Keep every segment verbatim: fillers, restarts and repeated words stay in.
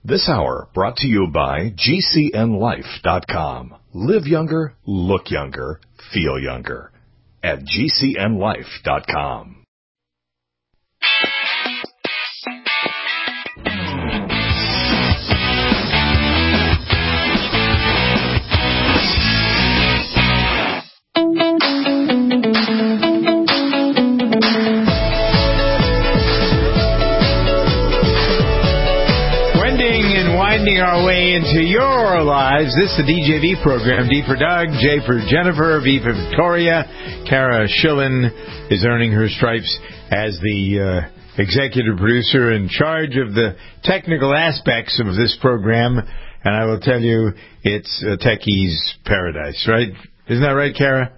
This hour brought to you by G C N life dot com. Live younger, look younger, feel younger at G C N life dot com. Winding our way into your lives. This is the D J V program. D for Doug, J for Jennifer, V for Victoria. Kara Schillen is earning her stripes as the uh, executive producer in charge of the technical aspects of this program. And I will tell you, it's a techie's paradise, right? Isn't that right, Kara?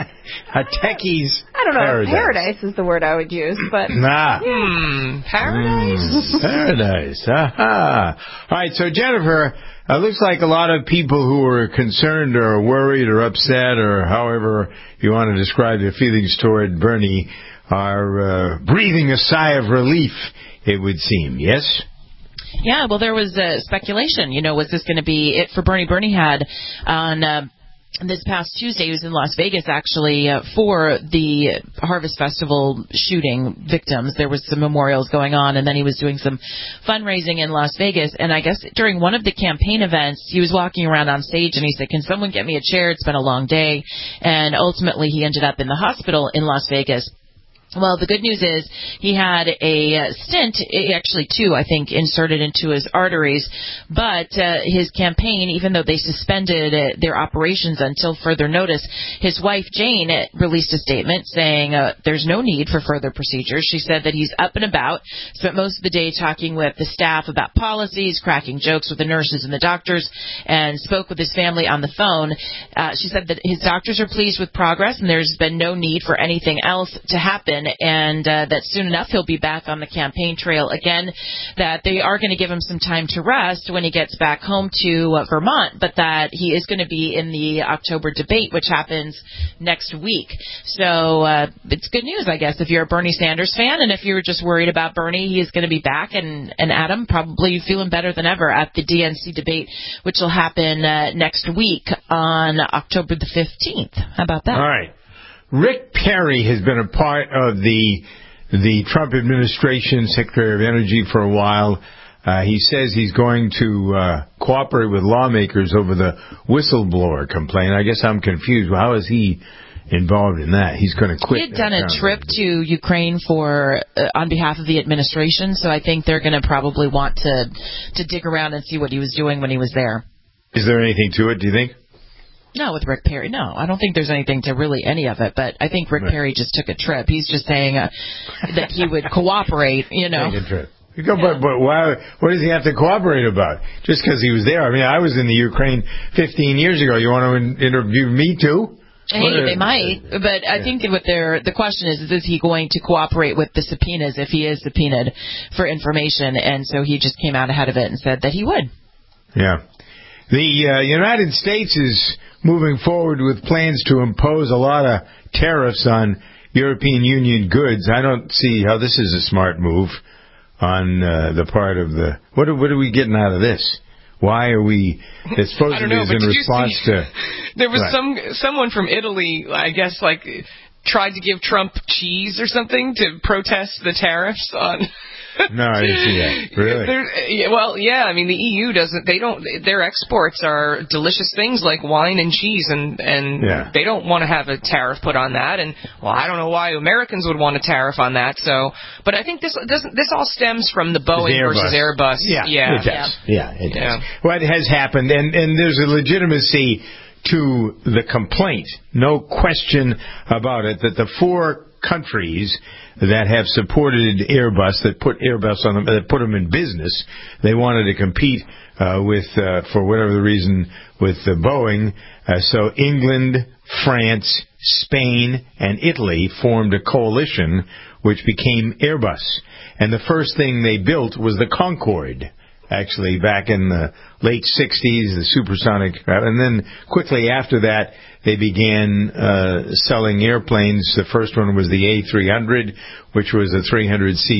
A techie's I don't know paradise. if paradise is the word I would use, but... Nah. Hmm, paradise? Mm, paradise. Aha. All right, so Jennifer, it uh, looks like a lot of people who are concerned or worried or upset or however you want to describe their feelings toward Bernie are uh, breathing a sigh of relief, it would seem. Yes? Yeah, well, there was uh, speculation. You know, was this going to be it for Bernie? Bernie had on... Uh, This past Tuesday, he was in Las Vegas, actually, uh, for the Harvest Festival shooting victims. There was some memorials going on, and then he was doing some fundraising in Las Vegas. And I guess during one of the campaign events, he was walking around on stage, and he said, "Can someone get me a chair? It's been a long day." And ultimately, he ended up in the hospital in Las Vegas. Well, the good news is he had a stent, actually two, I think, inserted into his arteries. But uh, his campaign, even though they suspended uh, their operations until further notice, his wife, Jane, released a statement saying uh, there's no need for further procedures. She said that he's up and about, spent most of the day talking with the staff about policies, cracking jokes with the nurses and the doctors, and spoke with his family on the phone. Uh, she said that his doctors are pleased with progress, and there's been no need for anything else to happen. And uh, that soon enough he'll be back on the campaign trail again, that they are going to give him some time to rest when he gets back home to uh, Vermont, but that he is going to be in the October debate, which happens next week. So uh, it's good news, I guess, if you're a Bernie Sanders fan, and if you're just worried about Bernie, he is going to be back, and, and Adam probably feeling better than ever at the D N C debate, which will happen uh, next week on October the fifteenth. How about that? All right. Rick Perry has been a part of the the Trump administration, Secretary of Energy, for a while. Uh, he says he's going to uh, cooperate with lawmakers over the whistleblower complaint. I guess I'm confused. How is he involved in that? He's going to quit. He had done a trip to Ukraine for uh, on behalf of the administration, so I think they're going to probably want to to dig around and see what he was doing when he was there. Is there anything to it, do you think? No, with Rick Perry, no. I don't think there's anything to really any of it, but I think Rick right. Perry just took a trip. He's just saying uh, that he would cooperate, you know. Take a trip. You go, yeah. But, but why, what does he have to cooperate about? Just because he was there? I mean, I was in the Ukraine fifteen years ago. You want to in- interview me, too? Hey, they might, but I yeah. think that what they're, the question is, is he going to cooperate with the subpoenas if he is subpoenaed for information? And so he just came out ahead of it and said that he would. Yeah. The uh, United States is moving forward with plans to impose a lot of tariffs on European Union goods. I don't see how this is a smart move on uh, the part of the... What are, what are we getting out of this? Why are we... It supposedly know, is in response see, to... There was right. some someone from Italy, I guess, like, tried to give Trump cheese or something to protest the tariffs on... No, I didn't see that. Really? Well, yeah. I mean, the E U doesn't. They don't. Their exports are delicious things like wine and cheese, and and yeah. they don't want to have a tariff put on that. And well, I don't know why Americans would want a tariff on that. So, but I think this doesn't. This all stems from the Boeing Airbus. versus Airbus. Yeah, yeah, it does. Yeah, it does. Yeah. What has happened, and and there's a legitimacy to the complaint, no question about it, that the four countries that have supported Airbus, that put Airbus on them, that put them in business, they wanted to compete uh, with, uh, for whatever the reason, with uh, Boeing. Uh, so England, France, Spain, and Italy formed a coalition which became Airbus. And the first thing they built was the Concorde. Actually, back in the late sixties, the supersonic, and then quickly after that, they began uh, selling airplanes. The first one was the A three hundred, which was a three hundred seat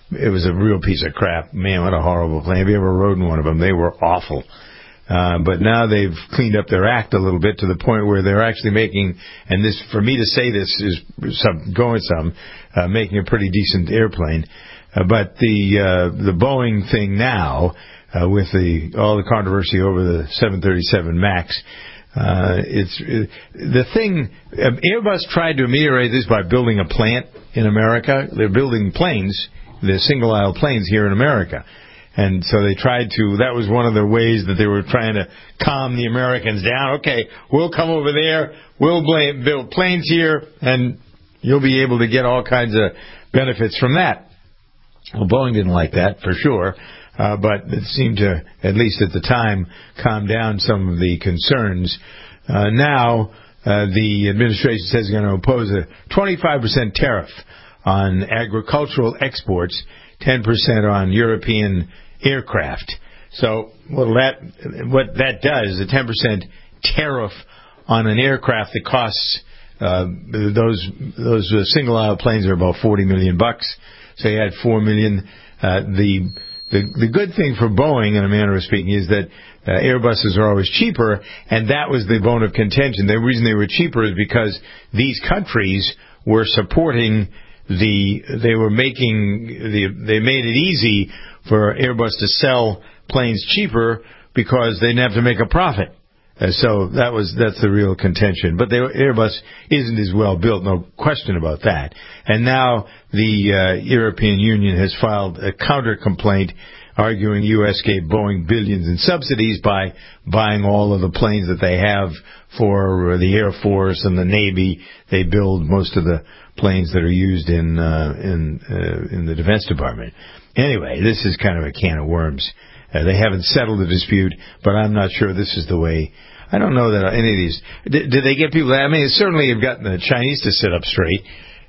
it was a real piece of crap. Man, what a horrible plane. Have you ever rode in one of them? They were awful. Uh, but now they've cleaned up their act a little bit to the point where they're actually making, and this, for me to say this is some, going some, uh, making a pretty decent airplane. Uh, but the, uh, the Boeing thing now, uh, with the, all the controversy over the seven thirty-seven MAX, uh, it's, it, the thing, um, Airbus tried to ameliorate this by building a plant in America. They're building planes, the single aisle planes here in America. And so they tried to, that was one of the ways that they were trying to calm the Americans down. Okay, we'll come over there, we'll blame, build planes here, and you'll be able to get all kinds of benefits from that. Well, Boeing didn't like that, for sure, uh, but it seemed to, at least at the time, calm down some of the concerns. Uh, now, uh, the administration says it's going to impose a twenty-five percent tariff on agricultural exports, ten percent on European aircraft. So well, that what that does, a ten percent tariff on an aircraft that costs uh, those those uh, single aisle planes are about forty million bucks. So you had four million. Uh, the the the good thing for Boeing, in a manner of speaking, is that uh, Airbuses are always cheaper, and that was the bone of contention. The reason they were cheaper is because these countries were supporting the they were making the they made it easy for Airbus to sell planes cheaper because they didn't have to make a profit. Uh, so that was that's the real contention. But they, Airbus isn't as well built, no question about that. And now the uh, European Union has filed a counter complaint arguing U S gave Boeing billions in subsidies by buying all of the planes that they have for the Air Force and the Navy. They build most of the planes that are used in uh, in uh, in the Defense Department. Anyway, this is kind of a can of worms. Uh, they haven't settled the dispute, but I'm not sure this is the way. I don't know that any of these. Did, did they get people? I mean, certainly have gotten the Chinese to sit up straight,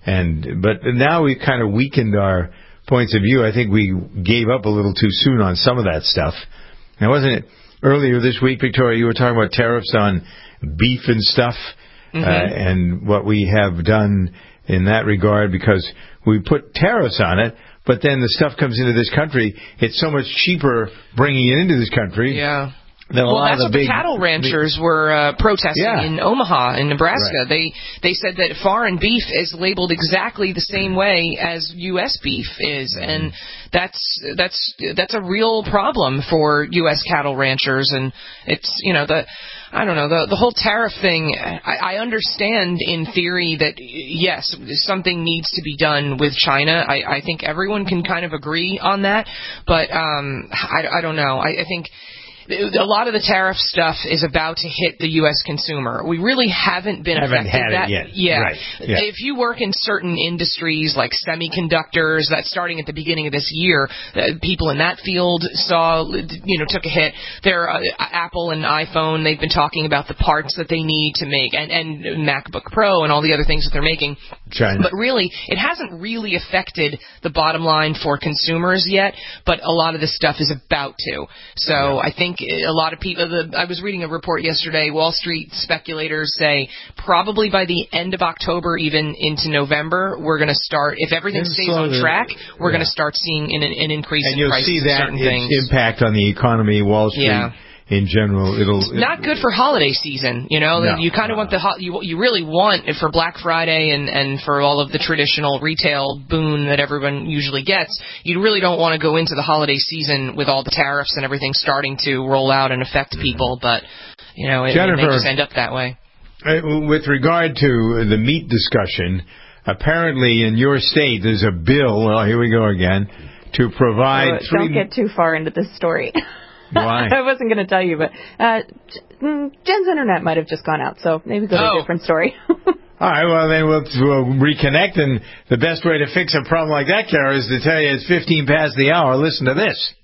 and but now we've kind of weakened our points of view. I think we gave up a little too soon on some of that stuff. Now, wasn't it earlier this week, Victoria? You were talking about tariffs on beef and stuff, mm-hmm. uh, and what we have done in that regard, because we put tariffs on it. But then the stuff comes into this country, it's so much cheaper bringing it into this country. Yeah. Than a well, lot that's of what the big, the cattle ranchers big, were uh, protesting yeah. in Omaha, in Nebraska. Right. They they said that foreign beef is labeled exactly the same way as U S beef is, mm-hmm. and that's that's that's a real problem for U S cattle ranchers. And it's you know the. I don't know, the the whole tariff thing, I, I understand in theory that, yes, something needs to be done with China. I, I think everyone can kind of agree on that, but um, I, I don't know. I, I think a lot of the tariff stuff is about to hit the U S consumer. We really haven't been haven't affected had that it yet. yeah. Right. Yeah. If you work in certain industries like semiconductors, that's starting at the beginning of this year, uh, people in that field saw, you know, took a hit. There, uh, Apple and iPhone, they've been talking about the parts that they need to make, and, and MacBook Pro and all the other things that they're making. China. But really, it hasn't really affected the bottom line for consumers yet, but a lot of this stuff is about to. So yeah. I think a lot of people, the, I was reading a report yesterday, Wall Street speculators say probably by the end of October, even into November, we're going to start, if everything and stays so on the, track, we're yeah. going to start seeing an, an increase and in you'll prices see that of certain things. impact on the economy, Wall Street. Yeah. In general, it'll it's not good for holiday season. You know, no, you kind of no. want the ho- you you really want it for Black Friday and and for all of the traditional retail boon that everyone usually gets. You really don't want to go into the holiday season with all the tariffs and everything starting to roll out and affect people. But you know, it, Jennifer, it may just end up that way. With regard to the meat discussion, apparently in your state there's a bill. Well, here we go again to provide. Oh, three don't get too far into this story. Why? I wasn't going to tell you, but uh, Jen's internet might have just gone out, so maybe go to oh. a different story. All right, well, then we'll, we'll reconnect, and the best way to fix a problem like that, Kara, is to tell you it's fifteen past the hour. Listen to this.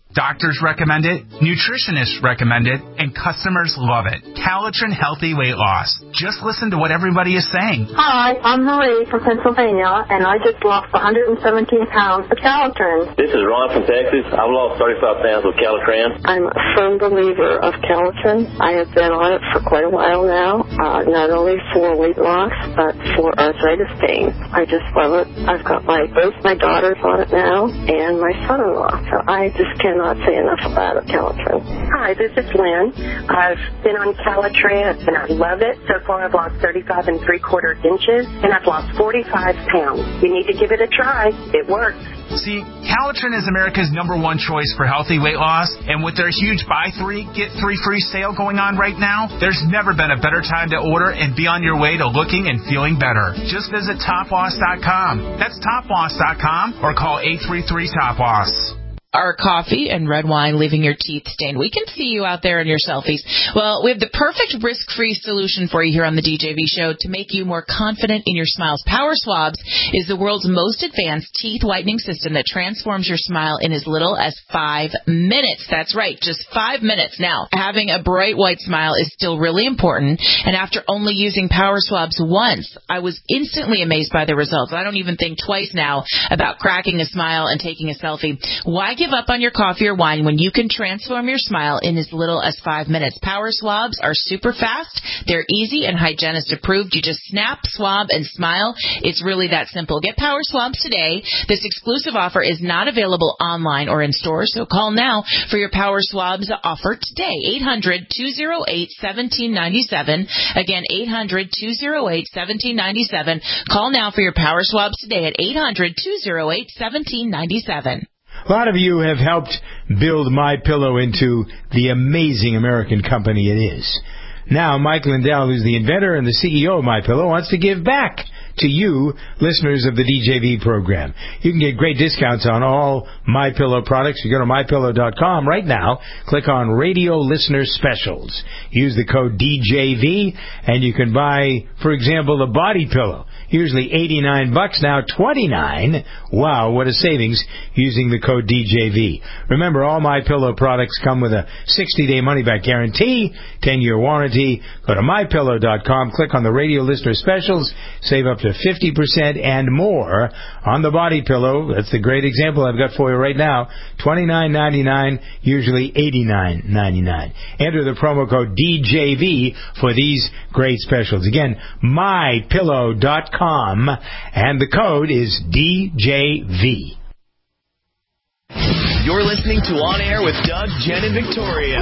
Doctors recommend it, nutritionists recommend it, and customers love it. Calitrin Healthy Weight Loss. Just listen to what everybody is saying. Hi, I'm Marie from Pennsylvania, and I just lost one hundred seventeen pounds with Calitrin. This is Ron from Texas. I've lost thirty-five pounds with Calitrin. I'm a firm believer of Calitrin. I have been on it for quite a while now, uh, not only for weight loss, but for arthritis pain. I just love it. I've got my both my daughters on it now, and my son-in-law, so I just can't not say enough about it, Calitrin. Hi, this is Lynn. I've been on Calitrin and I love it. So far I've lost thirty-five and three quarter inches and I've lost forty-five pounds. You need to give it a try. It works. See, Calitrin is America's number one choice for healthy weight loss, and with their huge buy three, get three free sale going on right now, there's never been a better time to order and be on your way to looking and feeling better. Just visit top loss dot com. That's top loss dot com or call eight three three top loss. Are coffee and red wine leaving your teeth stained? We can see you out there in your selfies. Well, we have the perfect risk-free solution for you here on the D J V Show to make you more confident in your smiles. Power Swabs is the world's most advanced teeth whitening system that transforms your smile in as little as five minutes. That's right, just five minutes. Now, having a bright white smile is still really important, and after only using Power Swabs once, I was instantly amazed by the results. I don't even think twice now about cracking a smile and taking a selfie. Why give up on your coffee or wine when you can transform your smile in as little as five minutes? Power Swabs are super fast. They're easy and hygienist approved. You just snap, swab, and smile. It's really that simple. Get Power Swabs today. This exclusive offer is not available online or in stores, so call now for your Power Swabs offer today. eight hundred, two oh eight, one seven nine seven. Again, eight hundred, two oh eight, one seven nine seven. Call now for your Power Swabs today at eight hundred, two oh eight, one seven nine seven. A lot of you have helped build MyPillow into the amazing American company it is. Now, Mike Lindell, who's the inventor and the C E O of MyPillow, wants to give back to you, listeners of the D J V program. You can get great discounts on all MyPillow products. You go to my pillow dot com right now, click on Radio Listener Specials. Use the code D J V, and you can buy, for example, the body pillow. Usually eighty-nine bucks, now twenty-nine. Wow, what a savings using the code D J V. Remember, all MyPillow products come with a sixty-day money-back guarantee, ten-year warranty. Go to my pillow dot com, click on the Radio Listener Specials, save up to fifty percent and more on the body pillow. That's the great example I've got for you right now. twenty-nine ninety-nine, usually eighty-nine ninety-nine. Enter the promo code D J V for these great specials. Again, my pillow dot com, and the code is D J V. You're listening to On Air with Doug, Jen, and Victoria.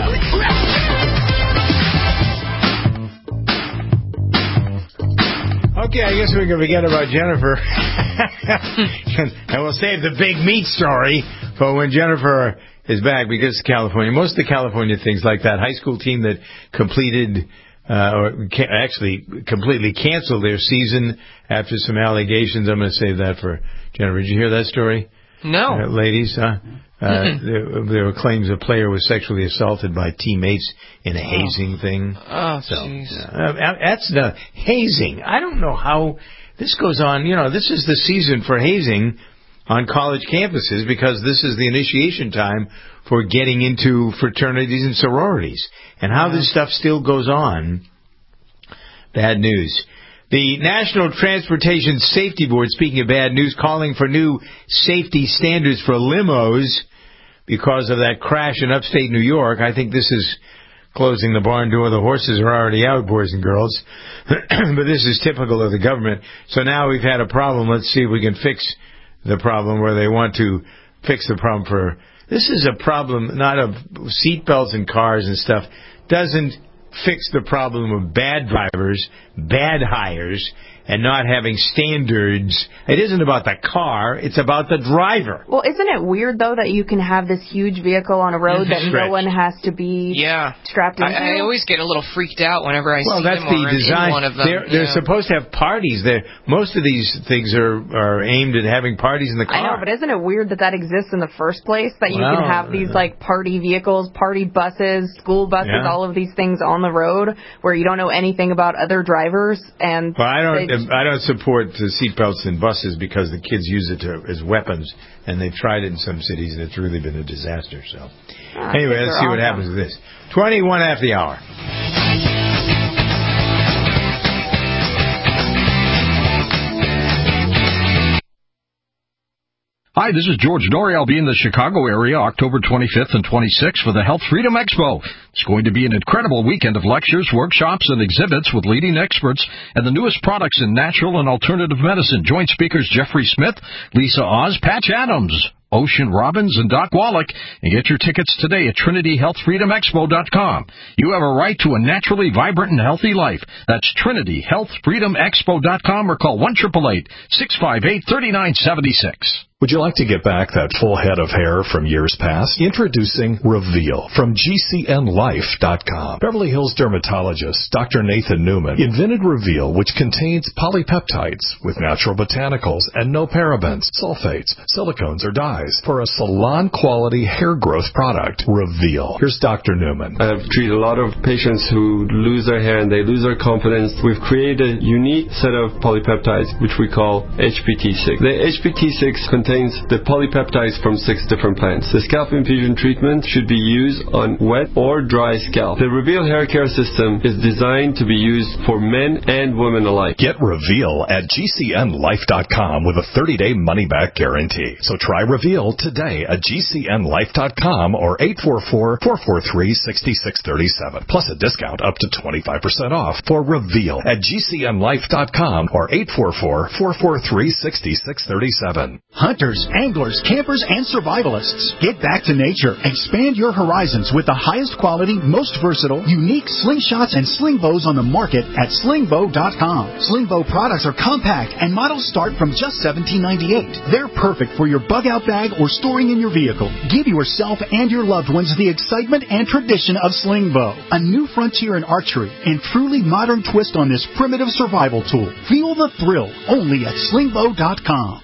Okay, I guess we can forget about Jennifer. And we'll save the big meat story for when Jennifer is back, because California, most of the California things like that high school team that completed uh, or ca- actually completely canceled their season after some allegations. I'm going to save that for Jennifer. Did you hear that story? No. Uh, ladies, huh? Uh, there, there were claims a player was sexually assaulted by teammates in a hazing thing. Oh, so, jeez. Uh, that's the hazing. I don't know how this goes on. You know, this is the season for hazing on college campuses, because this is the initiation time for getting into fraternities and sororities. And how this stuff still goes on, bad news. The National Transportation Safety Board, speaking of bad news, calling for new safety standards for limos because of that crash in upstate New York. I think this is closing the barn door. The horses are already out, boys and girls. But this is typical of the government. So now we've had a problem. Let's see if we can fix the problem where they want to fix the problem for... This is a problem not of seatbelts in cars and stuff. Doesn't fix the problem of bad drivers, bad hires, and not having standards. It isn't about the car, it's about the driver. Well, isn't it weird, though, that you can have this huge vehicle on a road that no one has to be yeah. strapped into? I, I always get a little freaked out whenever I well, see that's them the or design. in one of them. They're, they're yeah. supposed to have parties. They're, most of these things are, are aimed at having parties in the car. I know, but isn't it weird that that exists in the first place? That you well, can have these, like, party vehicles, party buses, school buses, yeah. all of these things on the road where you don't know anything about other drivers. And well, I don't. they, I don't support the seatbelts in buses because the kids use it to, as weapons, and they've tried it in some cities, and it's really been a disaster. So, uh, anyway, let's see what happens with this. twenty-one after the hour. Hi, this is George Norrie. I'll be in the Chicago area October twenty-fifth and twenty-sixth for the Health Freedom Expo. It's going to be an incredible weekend of lectures, workshops, and exhibits with leading experts and the newest products in natural and alternative medicine. Joint speakers Jeffrey Smith, Lisa Oz, Patch Adams, Ocean Robbins, and Doc Wallach, and get your tickets today at Trinity Health Freedom Expo dot com. You have a right to a naturally vibrant and healthy life. That's Trinity Health Freedom Expo dot com or call one eight eight eight, six five eight, three nine seven six. Would you like to get back that full head of hair from years past? Introducing Reveal from G C N Life dot com. Beverly Hills dermatologist Doctor Nathan Newman invented Reveal, which contains polypeptides with natural botanicals and no parabens, sulfates, silicones, or dyes for a salon-quality hair growth product. Reveal. Here's Doctor Newman. I've treated a lot of patients who lose their hair and they lose their confidence. We've created a unique set of polypeptides, which we call H P T six. The H P T six contains the polypeptides from six different plants. The scalp infusion treatment should be used on wet or dry scalp. The Reveal hair care system is designed to be used for men and women alike. Get Reveal at G C N Life dot com with a thirty-day money-back guarantee. So try Reveal today at G C N Life dot com or eight four four, four four three, six six three seven. Plus a discount up to twenty-five percent off for Reveal at G C N Life dot com or eight four four, four four three, six six three seven. Hunters, anglers, campers, and survivalists. Get back to nature. Expand your horizons with the highest quality, most versatile, unique slingshots and sling bows on the market at sling bow dot com. Sling bow products are compact and models start from just seventeen ninety-eight. They're perfect for your bug-out bag or storing in your vehicle. Give yourself and your loved ones the excitement and tradition of sling bow. A new frontier in archery and truly modern twist on this primitive survival tool. Feel the thrill only at sling bow dot com.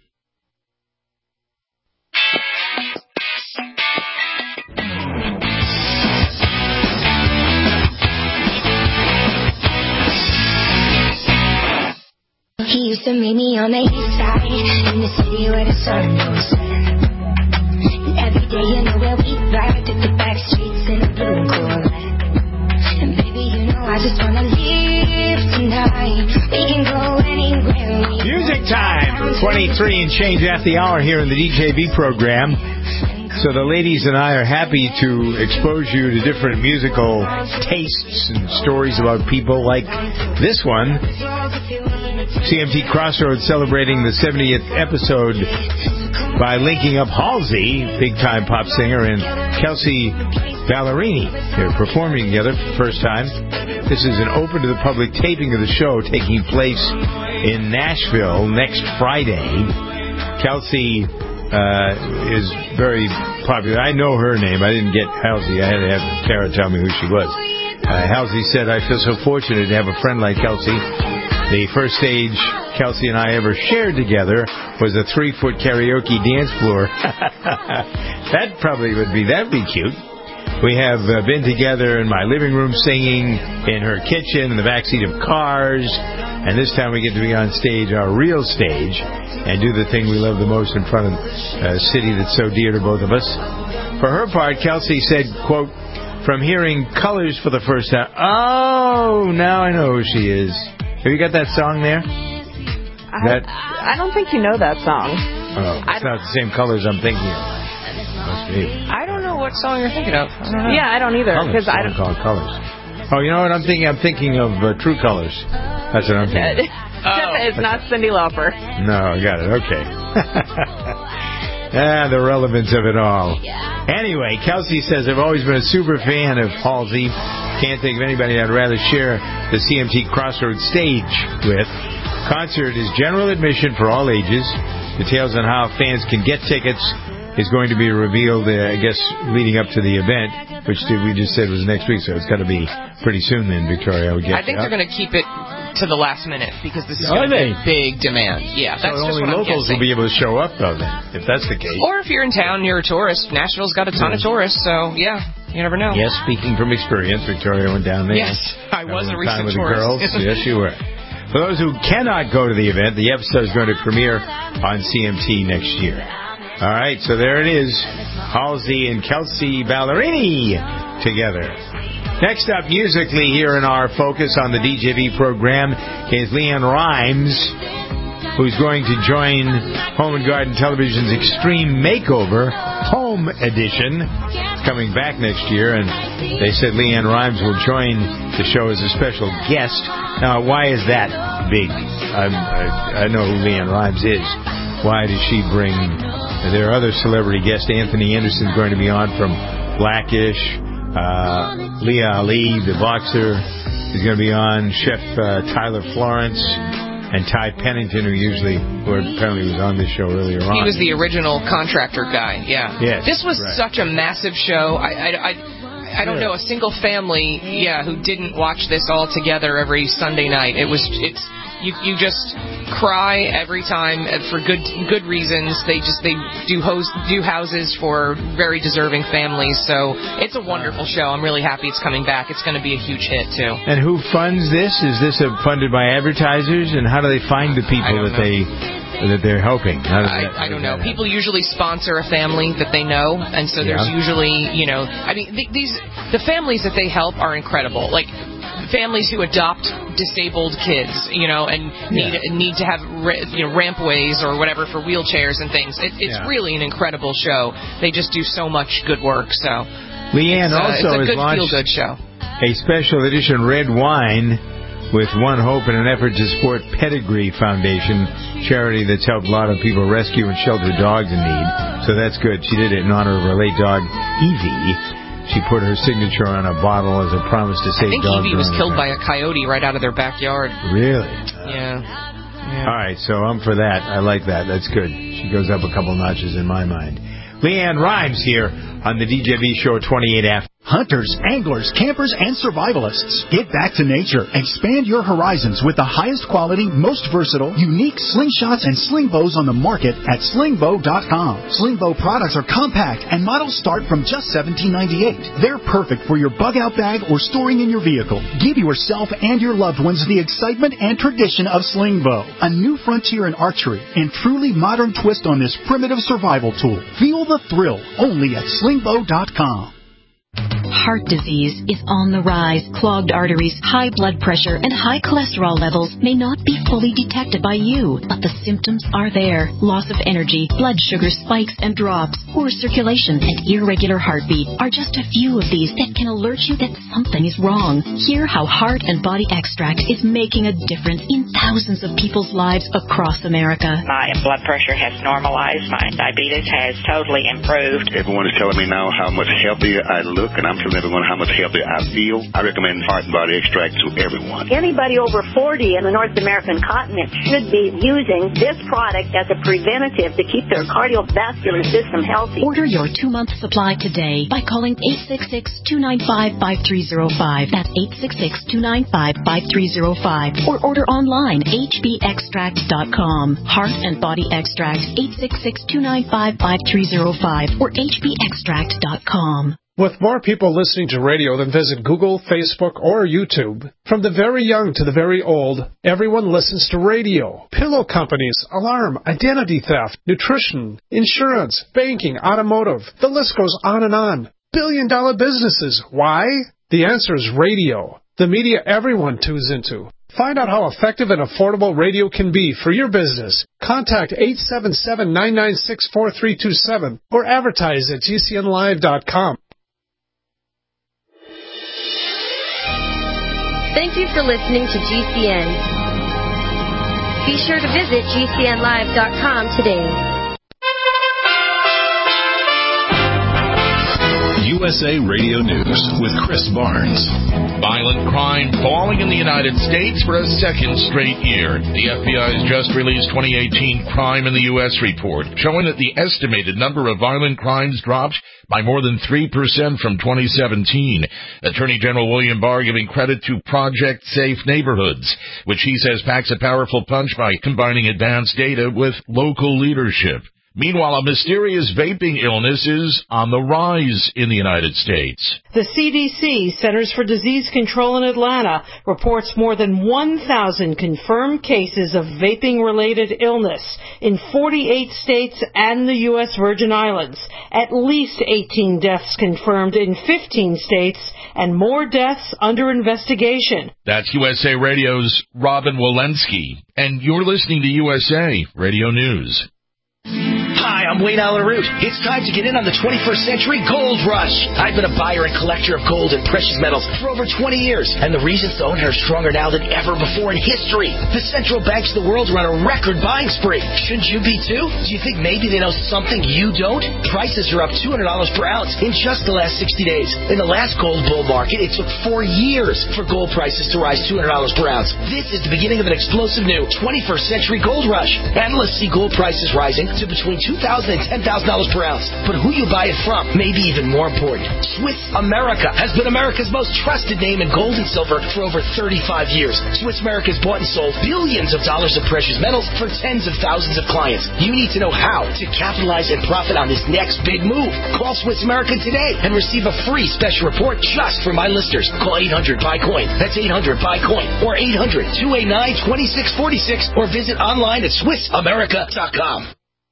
He used to meet me on the east side, in the city where the sun goes set. And every day, you know where we ride, took the back streets in a blue Corvette. And baby, you know I just wanna live tonight. We can go anywhere we Music time! twenty-three and change after the hour here in the D J B program. So the ladies and I are happy to expose you to different musical tastes and stories about people like this one. C M T Crossroads celebrating the seventieth episode by linking up Halsey, big-time pop singer, and Kelsea Ballerini. They're performing together for the first time. This is an open-to-the-public taping of the show taking place in Nashville next Friday. Kelsea uh, is very popular. I know her name. I didn't get Halsey. I had to have Tara tell me who she was. Uh, Halsey said, I feel so fortunate to have a friend like Kelsea. The first stage Kelsea and I ever shared together was a three-foot karaoke dance floor. That probably would be, that'd be cute. We have uh, been together in my living room singing, in her kitchen, in the backseat of cars, and this time we get to be on stage, our real stage, and do the thing we love the most in front of a city that's so dear to both of us. For her part, Kelsea said, quote, from hearing Colors for the first time, oh, now I know who she is. Have you got that song there? I, that, I don't think you know that song. Oh, it's not the same colors I'm thinking of. Must be. I don't know what song you're thinking of. I don't know. Yeah, I don't either. Colors, I don't call it Colors. Oh, you know what I'm thinking? I'm thinking of uh, True Colors. That's what I'm thinking. Oh. It's not Cyndi Lauper. No, I got it. Okay. Ah, the relevance of it all. Anyway, Kelsea says, I've always been a super fan of Halsey. Can't think of anybody I'd rather share the C M T Crossroads stage with. Concert is general admission for all ages. Details on how fans can get tickets is going to be revealed, uh, I guess, leading up to the event, which we just said was next week, so it's got to be pretty soon then, Victoria, I would guess. I think they're going to keep it to the last minute because this is Are going to they? be big demand. Yeah, that's so just only what I'm locals guessing. will be able to show up, though, then, if that's the case. Or if you're in town, you're a tourist. Nashville's got a ton of tourists, so yeah, you never know. Yes, speaking from experience, Victoria went down there. Yes, I was a recent with tourist. The girls. Yes, you were. For those who cannot go to the event, the episode is going to premiere on C M T next year. All right, so there it is. Halsey and Kelsey Ballerini together. Next up, musically here in our focus on the D J V program is LeAnn Rimes, who's going to join Home and Garden Television's Extreme Makeover Home Edition. It's coming back next year, and they said LeAnn Rimes will join the show as a special guest. Now, why is that big? I'm, I, I know who LeAnn Rimes is. Why does she bring... There are other celebrity guests. Anthony Anderson's going to be on from Blackish. Uh, Leah Ali, the boxer, is going to be on. Chef uh, Tyler Florence and Ty Pennington, who usually, who apparently was on this show earlier on. He was the original contractor guy, yeah. Yes, this was right. such a massive show. I, I, I, I don't know a single family, yeah, who didn't watch this all together every Sunday night. It was, it's, you, you just cry every time for good, good reasons. They just, they do host, do houses for very deserving families. So it's a wonderful show. I'm really happy it's coming back. It's going to be a huge hit too. And who funds this? Is this a, funded by advertisers? And how do they find the people that know. they that they're helping? How does I, that, I don't know. Happen? People usually sponsor a family that they know, and so there's Yeah. usually, you know, I mean, th- these the families that they help are incredible. Like families who adopt disabled kids, you know, and need Yeah. need to have ra- you know rampways or whatever for wheelchairs and things. It, it's Yeah. really an incredible show. They just do so much good work. So LeAnn it's, uh, also it's a has good launched feel-good show. a special edition red wine with One Hope in an effort to support Pedigree Foundation, charity that's helped a lot of people rescue and shelter dogs in need. So that's good. She did it in honor of her late dog, Evie. She put her signature on a bottle as a promise to save I think dogs. Evie was around killed the by a coyote right out of their backyard. Really? Yeah. yeah. All right, so I'm for that. I like that. That's good. She goes up a couple notches in my mind. LeAnn Rimes here on the D J V Show twenty-eight after. Hunters, anglers, campers, and survivalists. Get back to nature. Expand your horizons with the highest quality, most versatile, unique slingshots and sling bows on the market at sling bow dot com. Sling bow products are compact and models start from just seventeen ninety-eight. They're perfect for your bug out bag or storing in your vehicle. Give yourself and your loved ones the excitement and tradition of sling bow. A new frontier in archery and truly modern twist on this primitive survival tool. Feel the thrill only at sling bow dot com. Heart disease is on the rise. Clogged arteries, high blood pressure, and high cholesterol levels may not be fully detected by you, but the symptoms are there. Loss of energy, blood sugar spikes and drops, poor circulation, and irregular heartbeat are just a few of these that can alert you that something is wrong. Hear how Heart and Body Extract is making a difference in thousands of people's lives across America. My blood pressure has normalized. My diabetes has totally improved. Everyone is telling me now how much healthier I look, and I'm telling everyone how much healthier I feel. I recommend Heart and Body Extract to everyone. Anybody over forty in the North American continent should be using this product as a preventative to keep their cardiovascular system healthy. Order your two-month supply today by calling eight six six, two nine five, five three zero five. That's eight six six, two nine five, five three zero five. Or order online, h b extract dot com. Heart and Body Extract, eight six six, two nine five, five three zero five or h b extract dot com. With more people listening to radio than visit Google, Facebook, or YouTube, from the very young to the very old, everyone listens to radio. Pillow companies, alarm, identity theft, nutrition, insurance, banking, automotive. The list goes on and on. Billion dollar businesses. Why? The answer is radio. The media everyone tunes into. Find out how effective and affordable radio can be for your business. Contact eight seven seven, nine nine six, four three two seven or advertise at g c n live dot com. Thank you for listening to G C N. Be sure to visit g c n live dot com today. U S A Radio News with Chris Barnes. Violent crime falling in the United States for a second straight year. The F B I's just released twenty eighteen Crime in the U S report, showing that the estimated number of violent crimes dropped by more than three percent from twenty seventeen. Attorney General William Barr giving credit to Project Safe Neighborhoods, which he says packs a powerful punch by combining advanced data with local leadership. Meanwhile, a mysterious vaping illness is on the rise in the United States. The C D C, Centers for Disease Control in Atlanta, reports more than one thousand confirmed cases of vaping-related illness in forty-eight states and the U S Virgin Islands. At least eighteen deaths confirmed in fifteen states and more deaths under investigation. That's U S A Radio's Robin Walensky, and you're listening to U S A Radio News. Hi, I'm Wayne Allen Root. It's time to get in on the twenty-first century gold rush. I've been a buyer and collector of gold and precious metals for over twenty years, and the reasons to own are stronger now than ever before in history. The central banks of the world are on a record buying spree. Shouldn't you be too? Do you think maybe they know something you don't? Prices are up two hundred dollars per ounce in just the last sixty days. In the last gold bull market, it took four years for gold prices to rise two hundred dollars per ounce. This is the beginning of an explosive new twenty-first century gold rush. Analysts see gold prices rising to between two thousand dollars and ten thousand dollars per ounce. But who you buy it from may be even more important. Swiss America has been America's most trusted name in gold and silver for over thirty-five years. Swiss America has bought and sold billions of dollars of precious metals for tens of thousands of clients. You need to know how to capitalize and profit on this next big move. Call Swiss America today and receive a free special report just for my listeners. Call eight hundred buy coin. That's eight hundred buy coin or eight hundred two eight nine two six four six or visit online at swiss america dot com.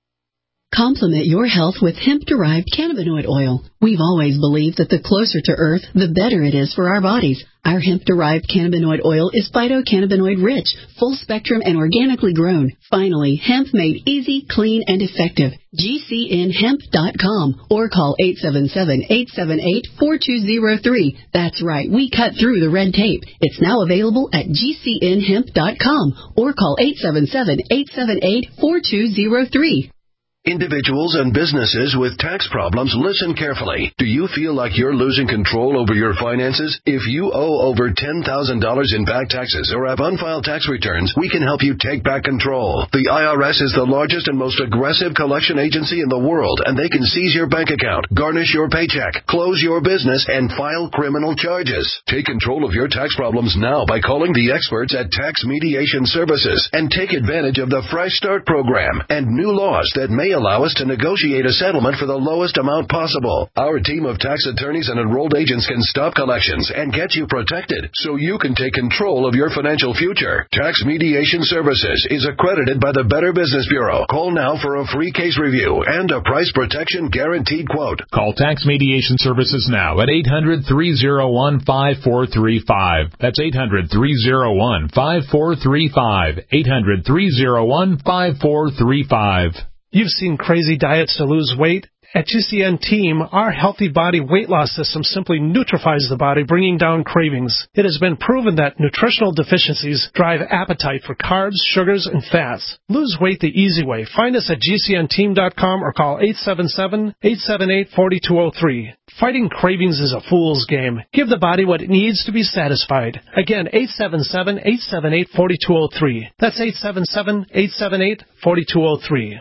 Complement your health with hemp-derived cannabinoid oil. We've always believed that the closer to Earth, the better it is for our bodies. Our hemp-derived cannabinoid oil is phytocannabinoid-rich, full-spectrum, and organically grown. Finally, hemp made easy, clean, and effective. G C N hemp dot com or call eight seven seven, eight seven eight, four two zero three. That's right, we cut through the red tape. It's now available at G C N hemp dot com or call eight seven seven, eight seven eight, four two zero three. Individuals and businesses with tax problems, listen carefully. Do you feel like you're losing control over your finances? If you owe over ten thousand dollars in back taxes or have unfiled tax returns, we can help you take back control. The I R S is the largest and most aggressive collection agency in the world, and they can seize your bank account, garnish your paycheck, close your business, and file criminal charges. Take control of your tax problems now by calling the experts at Tax Mediation Services and take advantage of the Fresh Start program and new laws that may allow us to negotiate a settlement for the lowest amount possible. Our team of tax attorneys and enrolled agents can stop collections and get you protected so you can take control of your financial future. Tax Mediation Services is accredited by the Better Business Bureau. Call now for a free case review and a price protection guaranteed quote. Call Tax Mediation Services now at eight hundred, three oh one, five four three five. That's eight hundred, three oh one, five four three five. eight hundred, three oh one, five four three five. You've seen crazy diets to lose weight. At G C N Team, our Healthy Body Weight Loss System simply neutralizes the body, bringing down cravings. It has been proven that nutritional deficiencies drive appetite for carbs, sugars, and fats. Lose weight the easy way. Find us at G C N team dot com or call eight seven seven, eight seven eight, four two zero three. Fighting cravings is a fool's game. Give the body what it needs to be satisfied. Again, eight seven seven, eight seven eight, four two zero three. That's eight seven seven, eight seven eight, four two zero three.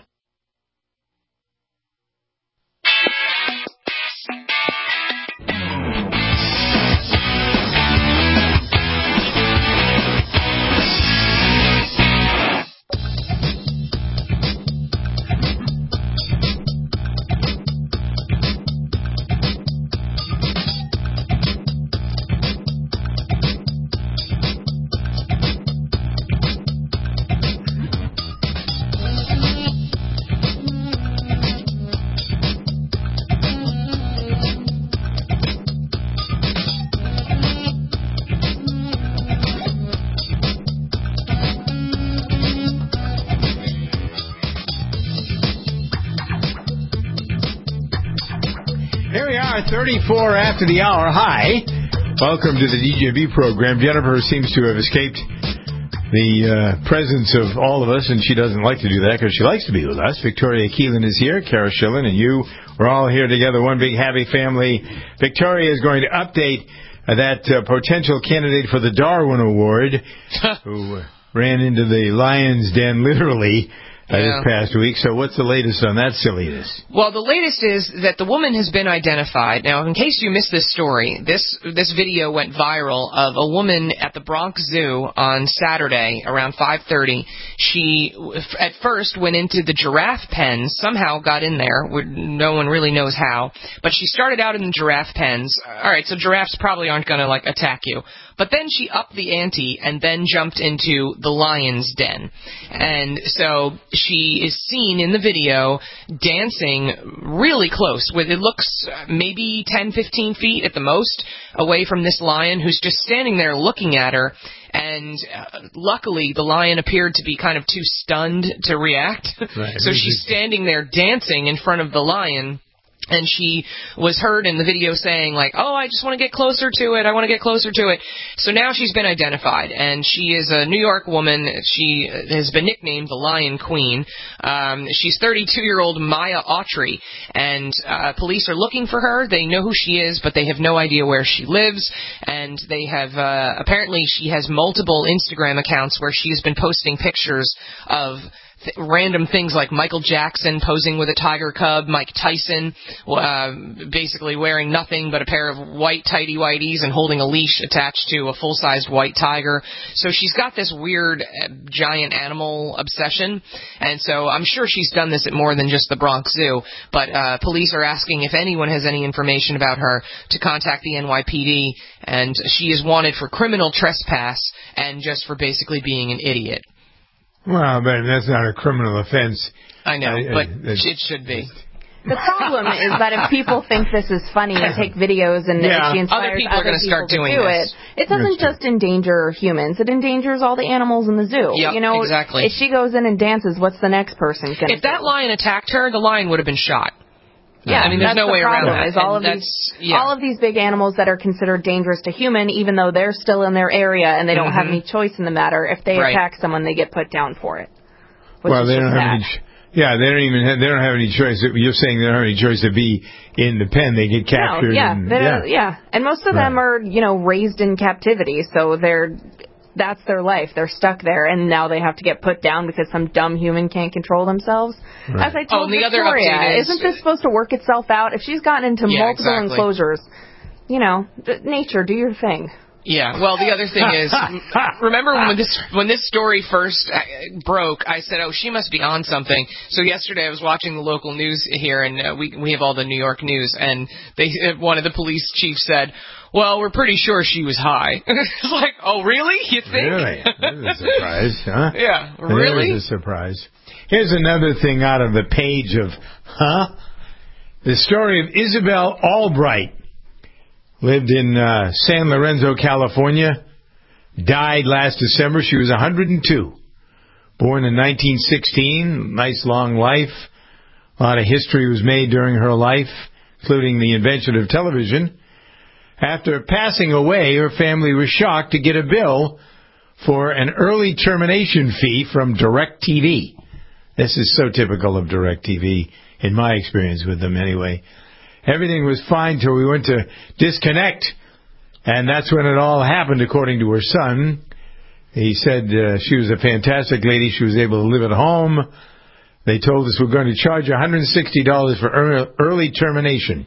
thirty-four after the hour. Hi. Welcome to the D J B program. Jennifer seems to have escaped the uh, presence of all of us, and she doesn't like to do that because she likes to be with us. Victoria Keelan is here, Kara Schillen, and you. We're all here together, one big happy family. Victoria is going to update uh, that uh, potential candidate for the Darwin Award who uh, ran into the lion's den, literally, uh, Yeah. this past week. So what's the latest on that silliness? Well, the latest is that the woman has been identified. Now, in case you missed this story, this this video went viral of a woman at the Bronx Zoo on Saturday around five thirty. She, at first, went into the giraffe pens, somehow got in there. No one really knows how. But she started out in the giraffe pens. All right, so giraffes probably aren't going to, like, attack you. But then she upped the ante and then jumped into the lion's den. And so she is seen in the video dancing really close. With it looks maybe ten, fifteen feet at the most away from this lion who's just standing there looking at her. And uh, luckily, the lion appeared to be kind of too stunned to react. Right. So she's standing there dancing in front of the lion. And she was heard in the video saying, like, oh, I just want to get closer to it. I want to get closer to it. So now she's been identified, and she is a New York woman. She has been nicknamed the Lion Queen. Um, she's thirty-two-year-old Maya Autry, and uh, police are looking for her. They know who she is, but they have no idea where she lives. And they have, uh, apparently she has multiple Instagram accounts where she has been posting pictures of Th- random things like Michael Jackson posing with a tiger cub, Mike Tyson uh, basically wearing nothing but a pair of white tighty-whities and holding a leash attached to a full-sized white tiger. So she's got this weird uh, giant animal obsession, and so I'm sure she's done this at more than just the Bronx Zoo, but uh, police are asking if anyone has any information about her to contact the N Y P D, and she is wanted for criminal trespass and just for basically being an idiot. Well, but that's not a criminal offense. I know, I, I, but I, it should be. The problem is that if people think this is funny and take videos and Yeah. she inspires Other people are other gonna start people to doing do this. it, it doesn't just endanger humans. It endangers all the animals in the zoo. Yep, you know, exactly. if she goes in and dances, what's the next person going to If that lion attacked her, the lion would have been shot. Yeah, I mean, there's that's no the way problem, around that. Is all And of that's, these, yeah. all of these big animals that are considered dangerous to human, even though they're still in their area and they don't Mhm. have any choice in the matter, if they Right. attack someone, they get put down for it. Which well, is they just don't have sad. any. ch- Yeah, they don't even. Have, they don't have any choice. You're saying they don't have any choice to be in the pen. They get captured. No, yeah, and, they yeah. don't- yeah, and most of them are, you know, raised in captivity, so they're that's their life. They're stuck there, and now they have to get put down because some dumb human can't control themselves. Right. As I Oh, told and the other Victoria, update is- isn't this supposed to work itself out? If she's gotten into Yeah, multiple exactly. enclosures, you know, d- nature, do your thing. Yeah. Well, the other thing is, remember when this when this story first uh, broke? I said, "Oh, she must be on something." So yesterday, I was watching the local news here, and uh, we we have all the New York news, and they uh, one of the police chiefs said, "Well, we're pretty sure she was high." It's like, "Oh, really? You think?" Really? That's a surprise, huh? Yeah. Really? There's a surprise. Here's another thing out of the page of, huh? The story of Isabel Albright. Lived in uh, San Lorenzo, California. Died last December. She was one hundred two. Born in nineteen sixteen. Nice long life. A lot of history was made during her life, including the invention of television. After passing away, her family was shocked to get a bill for an early termination fee from DirecTV. This is so typical of DirecTV, in my experience with them anyway. Everything was fine till we went to disconnect, and that's when it all happened, according to her son. He said uh, she was a fantastic lady. She was able to live at home. They told us we're going to charge one hundred sixty dollars for early termination.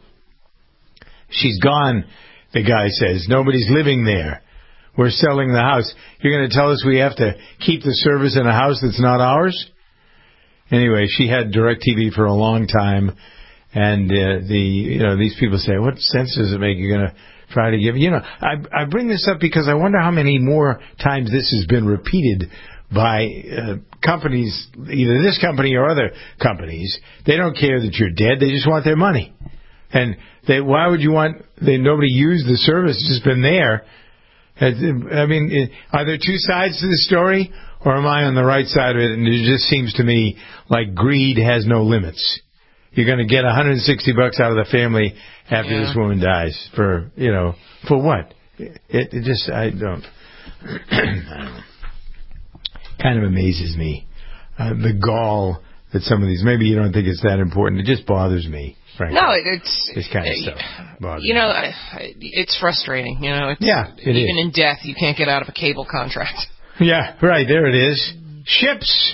She's gone, the guy says. Nobody's living there. We're selling the house. You're going to tell us we have to keep the service in a house that's not ours? Anyway, she had DirecTV for a long time. And uh, the you know these people say, what sense does it make? You're going to try to give... You know, I, I bring this up because I wonder how many more times this has been repeated by uh, companies, either this company or other companies. They don't care that you're dead. They just want their money. And they, why would you want... They, nobody used the service. It's just been there. I mean, are there two sides to the story? Or am I on the right side of it? And it just seems to me like greed has no limits. You're going to get one hundred sixty bucks out of the family after Yeah. this woman dies for, you know, for what? It, it just, I don't, I don't know. Kind of amazes me. Uh, the gall that some of these, maybe you don't think it's that important. It just bothers me, frankly. No, it's This kind of uh, stuff bothers You know, me. I, I- it's frustrating. You know, it's, Yeah, it even is. in death, you can't get out of a cable contract. Yeah, right, there it is. Ships.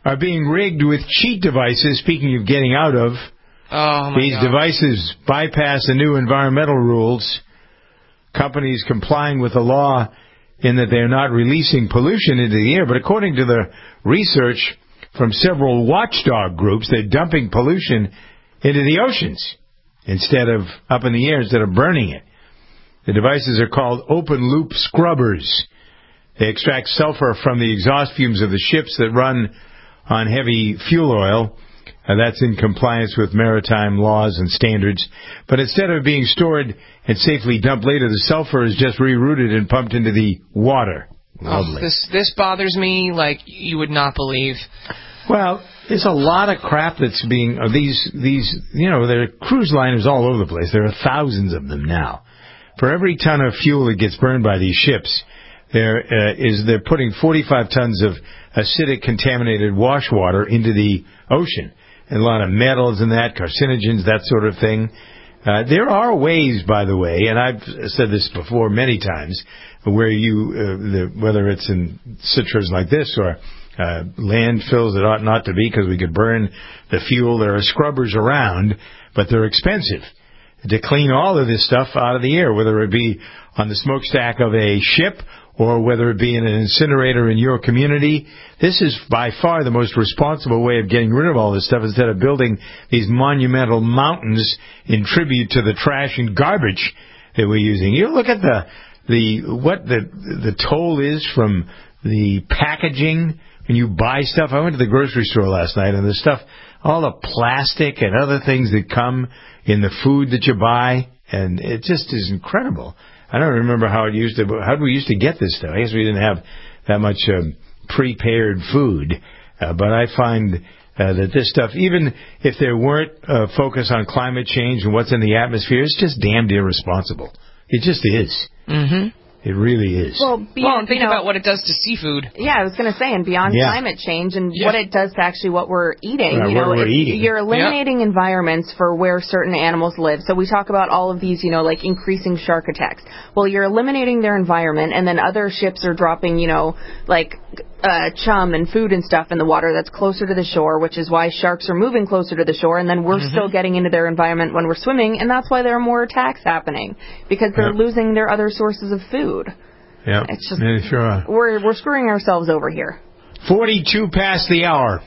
are being rigged with cheat devices. Speaking of getting out of, oh my these God. devices bypass the new environmental rules. Companies complying with the law in that they're not releasing pollution into the air. But according to the research from several watchdog groups, they're dumping pollution into the oceans instead of up in the air, instead of burning it. The devices are called open-loop scrubbers. They extract sulfur from the exhaust fumes of the ships that run on heavy fuel oil. Uh, that's in compliance with maritime laws and standards. But instead of being stored and safely dumped later, the sulfur is just rerouted and pumped into the water. Lovely. Oh, this this bothers me like you would not believe. Well, there's a lot of crap that's being uh, these these you know there are cruise liners all over the place. There are thousands of them now. For every ton of fuel that gets burned by these ships, there uh, is they're putting forty-five tons of acidic contaminated wash water into the ocean. And a lot of metals and that, carcinogens, that sort of thing. Uh, there are ways, by the way, and I've said this before many times, where you, uh, the, whether it's in situations like this or uh, landfills that ought not to be because we could burn the fuel, there are scrubbers around, but they're expensive to clean all of this stuff out of the air, whether it be on the smokestack of a ship or whether it be in an incinerator in your community. This is by far the most responsible way of getting rid of all this stuff instead of building these monumental mountains in tribute to the trash and garbage that we're using. You look at the the what the the toll is from the packaging when you buy stuff. I went to the grocery store last night, and the stuff, all the plastic and other things that come in the food that you buy, and it just is incredible. I don't remember how it used to. How did we used to get this stuff? I guess we didn't have that much um, prepared food, uh, but I find uh, that this stuff, even if there weren't uh, focus on climate change and what's in the atmosphere, it's just damned irresponsible. It just is. Mm-hmm. It really is. Well, beyond, well and think you know, about what it does to seafood. Yeah, I was going to say, and beyond yeah. climate change and yeah. what it does to actually what we're eating. Right, you know, what we're it, eating. You're eliminating yeah. environments for where certain animals live. So we talk about all of these, you know, like increasing shark attacks. Well, you're eliminating their environment, and then other ships are dropping, you know, like uh, chum and food and stuff in the water that's closer to the shore, which is why sharks are moving closer to the shore, and then we're mm-hmm. still getting into their environment when we're swimming, and that's why there are more attacks happening, because they're yep. losing their other sources of food. Yeah, it's just yeah, sure. we're we're screwing ourselves over here. Forty-two past the hour.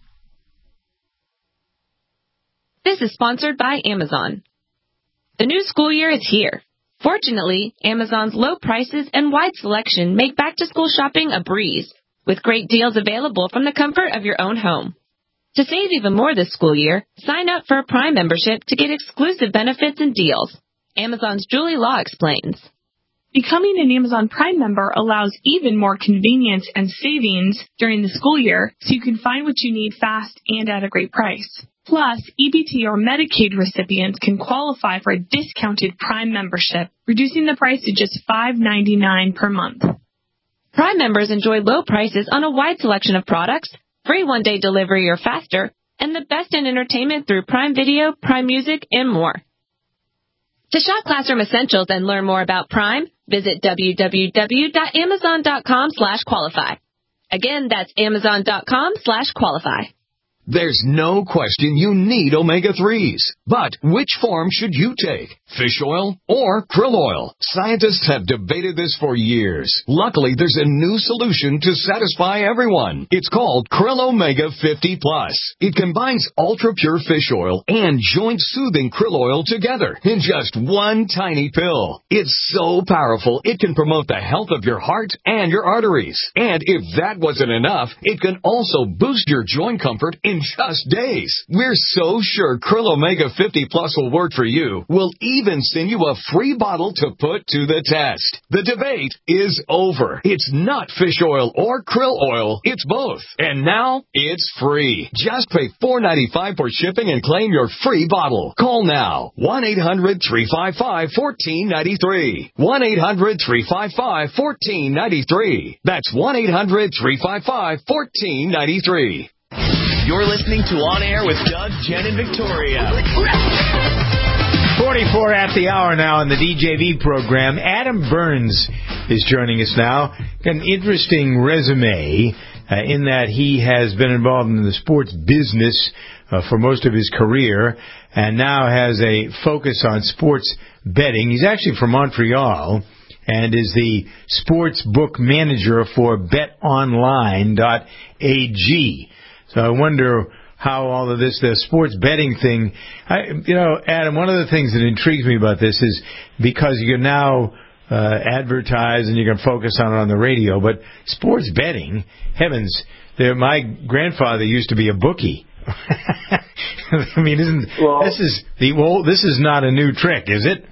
This is sponsored by Amazon. The new school year is here. Fortunately, Amazon's low prices and wide selection make back-to-school shopping a breeze, with great deals available from the comfort of your own home. To save even more this school year, sign up for a Prime membership to get exclusive benefits and deals. Amazon's Julie Law explains. Becoming an Amazon Prime member allows even more convenience and savings during the school year, so you can find what you need fast and at a great price. Plus, E B T or Medicaid recipients can qualify for a discounted Prime membership, reducing the price to just five dollars and ninety-nine cents per month. Prime members enjoy low prices on a wide selection of products, free one-day delivery or faster, and the best in entertainment through Prime Video, Prime Music, and more. To shop Classroom Essentials and learn more about Prime, visit w w w dot amazon dot com slash qualify. Again, that's amazon dot com slash qualify. There's no question you need omega threes. But which form should you take? Fish oil or krill oil? Scientists have debated this for years. Luckily, there's a new solution to satisfy everyone. It's called Krill Omega fifty plus. It combines ultra-pure fish oil and joint-soothing krill oil together in just one tiny pill. It's so powerful, it can promote the health of your heart and your arteries. And if that wasn't enough, it can also boost your joint comfort in just days. We're so sure Krill Omega fifty plus will work for you. We'll even send you a free bottle to put to the test. The debate is over. It's not fish oil or krill oil. It's both. And now it's free. Just pay four dollars and ninety-five cents for shipping and claim your free bottle. Call now. one eight hundred three five five one four nine three. one eight hundred three five five one four nine three. That's one eight hundred three five five one four nine three. You're listening to On Air with Doug, Jen, and Victoria. forty-four at the hour now in the D J V program. Adam Burns is joining us now. Got an interesting resume. uh, in that he has been involved in the sports business uh, for most of his career and now has a focus on sports betting. He's actually from Montreal and is the sports book manager for bet online dot a g. So I wonder how all of this, the sports betting thing, I, you know, Adam, one of the things that intrigues me about this is because you can now uh, advertise and you can focus on it on the radio, but sports betting, heavens, my grandfather used to be a bookie. I mean, isn't well, this is the well, this is not a new trick, is it?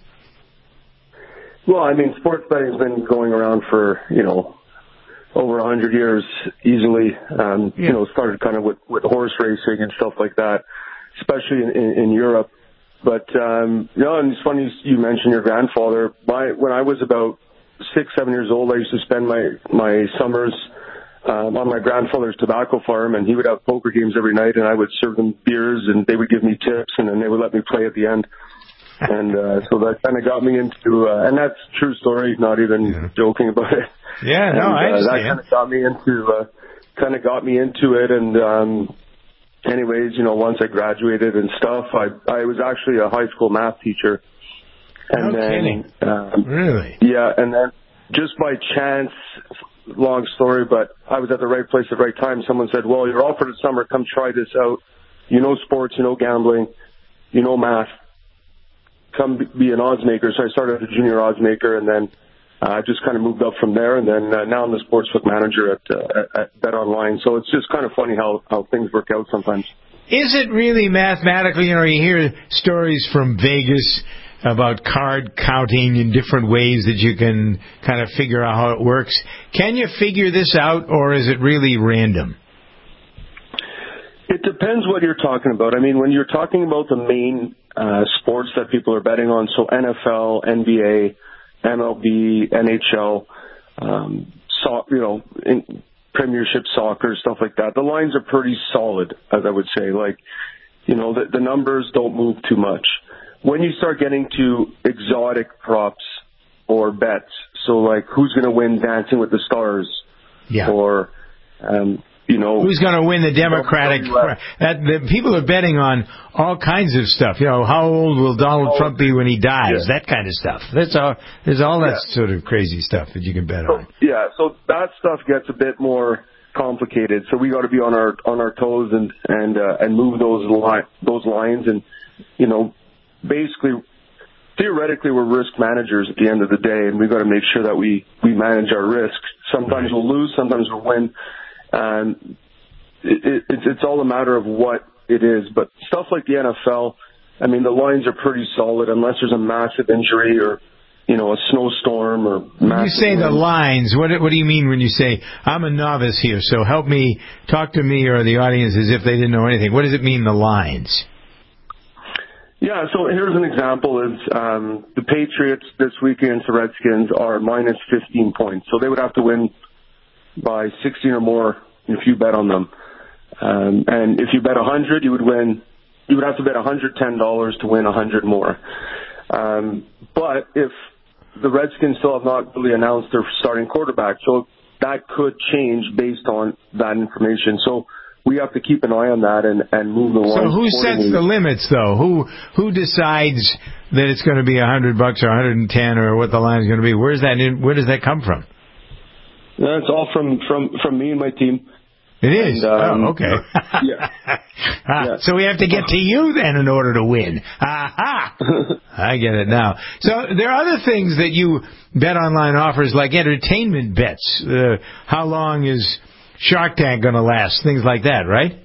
Well, I mean, sports betting's been going around for, you know, over a hundred years easily. Um, yeah. You know, started kind of with, with horse racing and stuff like that, especially in, in, in Europe. But, um, you know, and it's funny you mentioned your grandfather. My, when I was about six, seven years old, I used to spend my, my summers, um, on my grandfather's tobacco farm, and he would have poker games every night, and I would serve them beers, and they would give me tips, and then they would let me play at the end. And, uh, so that kind of got me into, uh, and that's a true story, not even yeah. joking about it. Yeah, no, and, I understand. Uh, that kind of got me into, uh, kind of got me into it. And, um, anyways, you know, once I graduated and stuff, I, I was actually a high school math teacher. And no then, kidding. Um, really? Yeah. And then just by chance, long story, but I was at the right place at the right time. Someone said, well, you're offered a summer. Come try this out. You know, sports, you know, gambling, you know, math. Come be an odds maker. So I started as a junior odds maker, and then I uh, just kind of moved up from there. And then uh, now I'm the sportsbook manager at, uh, at Bet Online. So it's just kind of funny how, how things work out sometimes. Is it really mathematically? You know, you hear stories from Vegas about card counting in different ways that you can kind of figure out how it works. Can you figure this out, or is it really random? It depends what you're talking about. I mean, when you're talking about the main uh, sports that people are betting on, so N F L, N B A, M L B, N H L, um, so, you know, in Premiership soccer, stuff like that, the lines are pretty solid, as I would say. Like, you know, the, the numbers don't move too much. When you start getting to exotic props or bets, so like who's going to win Dancing with the Stars, yeah, or um, you know, who's going to win the Democratic? That the people are betting on all kinds of stuff. You know, how old will Donald oh, Trump be when he dies? Yeah. That kind of stuff. That's all. There's all that yeah. sort of crazy stuff that you can bet so, on. Yeah, so that stuff gets a bit more complicated. So we got to be on our on our toes and and uh, and move those li- those lines, and you know, basically, theoretically, we're risk managers at the end of the day, and we've got to make sure that we we manage our risk. Sometimes right. we'll lose, sometimes we'll win. Um, it, it, it's, it's all a matter of what it is. But stuff like the N F L, I mean, the lines are pretty solid unless there's a massive injury or, you know, a snowstorm or massive. When you say wind. The lines, what, what do you mean when you say, I'm a novice here, so help me, talk to me or the audience as if they didn't know anything. What does it mean, the lines? Yeah, so here's an example is um, the Patriots this week against the Redskins are minus fifteen points. So they would have to win by sixteen or more if you bet on them. Um, and if you bet one hundred, you would win, you would have to bet one hundred ten dollars to win one hundred more. Um, but if the Redskins still have not really announced their starting quarterback, so that could change based on that information. So we have to keep an eye on that and, and move the lines. So who sets the limits, though? Who who decides that it's going to be one hundred bucks or one hundred ten or what the line is going to be? Where's that? In, where does that come from? Yeah, it's all from, from, from me and my team. It is? And, um, oh, okay. yeah. ah, yeah. So we have to get to you then in order to win. Aha! I get it now. So there are other things that you Bet Online offers, like entertainment bets. Uh, how long is Shark Tank going to last? Things like that, right?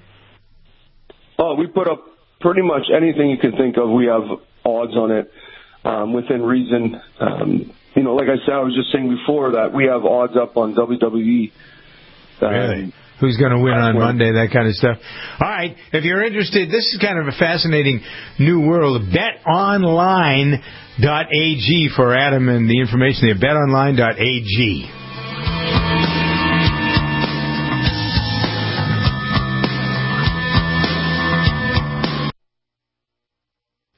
Oh, we put up pretty much anything you can think of. We have odds on it um, within reason. Um You know, like I said, I was just saying before that we have odds up on W W E. Um, really? Who's going to win on Monday, that kind of stuff. All right. If you're interested, this is kind of a fascinating new world. bet online dot a g for Adam and the information there. bet online dot a g.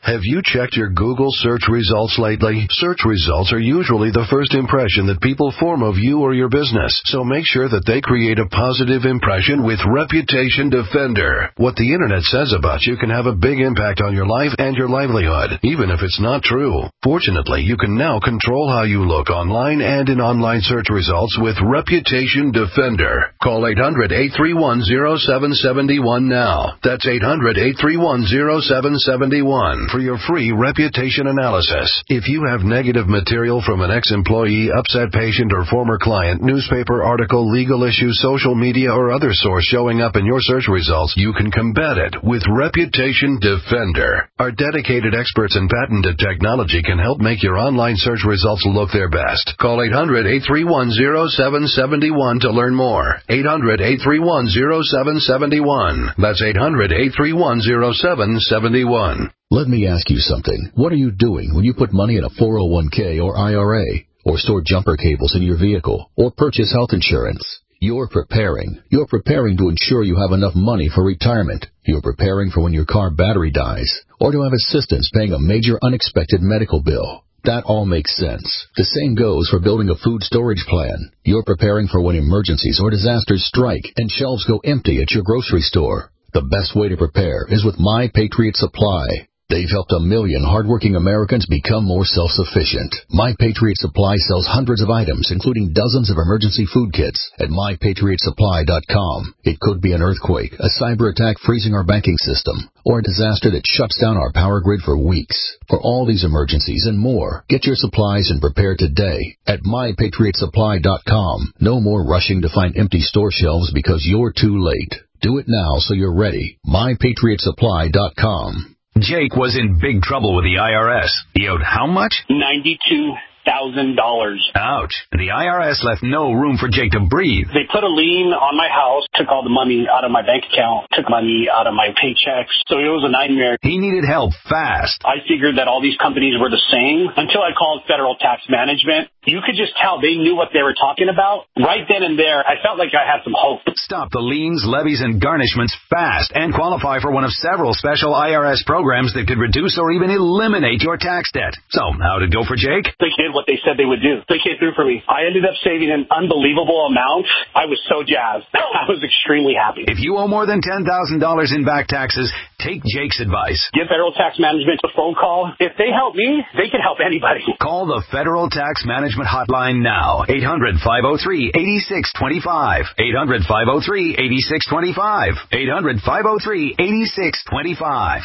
Have you checked your Google search results lately? Search results are usually the first impression that people form of you or your business, so make sure that they create a positive impression with Reputation Defender. What the internet says about you can have a big impact on your life and your livelihood, even if it's not true. Fortunately, you can now control how you look online and in online search results with Reputation Defender. Call eight hundred, eight three one, zero seven seven one now. That's eight hundred, eight three one, zero seven seven one for your free reputation analysis. If you have negative material from an ex-employee, upset patient, or former client, newspaper article, legal issue, social media, or other source showing up in your search results, you can combat it with Reputation Defender. Our dedicated experts in patented technology can help make your online search results look their best. Call eight hundred, eight three one, zero seven seven one to learn more. eight hundred, eight three one, zero seven seven one. That's eight hundred, eight three one, zero seven seven one. Let me ask you something. What are you doing when you put money in a four oh one k or I R A, or store jumper cables in your vehicle, or purchase health insurance? You're preparing. You're preparing to ensure you have enough money for retirement. You're preparing for when your car battery dies, or to have assistance paying a major unexpected medical bill. That all makes sense. The same goes for building a food storage plan. You're preparing for when emergencies or disasters strike and shelves go empty at your grocery store. The best way to prepare is with My Patriot Supply. They've helped a million hardworking Americans become more self-sufficient. My Patriot Supply sells hundreds of items, including dozens of emergency food kits, at my patriot supply dot com. It could be an earthquake, a cyber attack freezing our banking system, or a disaster that shuts down our power grid for weeks. For all these emergencies and more, get your supplies and prepare today at my patriot supply dot com. No more rushing to find empty store shelves because you're too late. Do it now so you're ready. my patriot supply dot com. Jake was in big trouble with the I R S. He owed how much? ninety-two thousand dollars. Ouch. The I R S left no room for Jake to breathe. They put a lien on my house, took all the money out of my bank account, took money out of my paychecks. So it was a nightmare. He needed help fast. I figured that all these companies were the same until I called Federal Tax Management. You could just tell they knew what they were talking about. Right then and there, I felt like I had some hope. Stop the liens, levies, and garnishments fast and qualify for one of several special I R S programs that could reduce or even eliminate your tax debt. So, how'd it go for Jake? They did what they said they would do. They came through for me. I ended up saving an unbelievable amount. I was so jazzed. I was extremely happy. If you owe more than ten thousand dollars in back taxes, take Jake's advice. Give Federal Tax Management a phone call. If they help me, they can help anybody. Call the Federal Tax Management Hotline now. eight hundred, five oh three, eight six two five. eight hundred, five oh three, eight six two five. eight hundred, five oh three, eight six two five.